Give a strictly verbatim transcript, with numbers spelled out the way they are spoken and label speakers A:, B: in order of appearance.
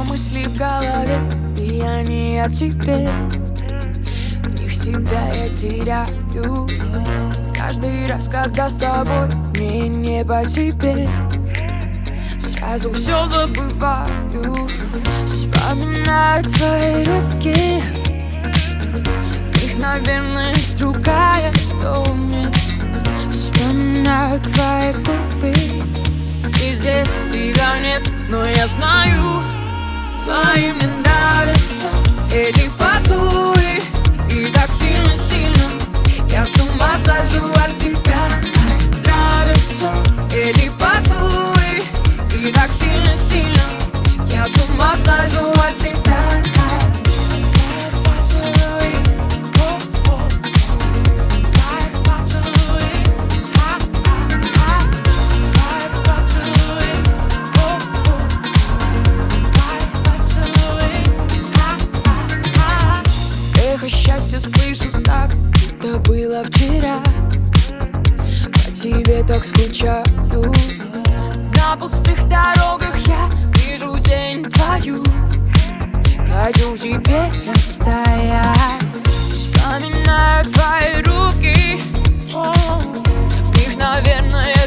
A: мысли в голове, и я не о тебе. В них себя я теряю каждый раз, когда с тобой мне не по себе. Сразу все забываю, вспоминаю твои руки. В них, наверное, другая тонет. Вспоминаю твои губы, и здесь тебя нет, но я знаю, твои мне нравятся эти поцелуи. И так сильно-сильно я с ума схожу от тебя. Нравятся эти поцелуи. И так сильно-сильно я с ума схожу от тебя. Счастье слышу так, это было вчера. По тебе так скучаю. На пустых дорогах я вижу тень твою. Хочу в тебе растаять. Вспоминаю твои руки. В них, наверное,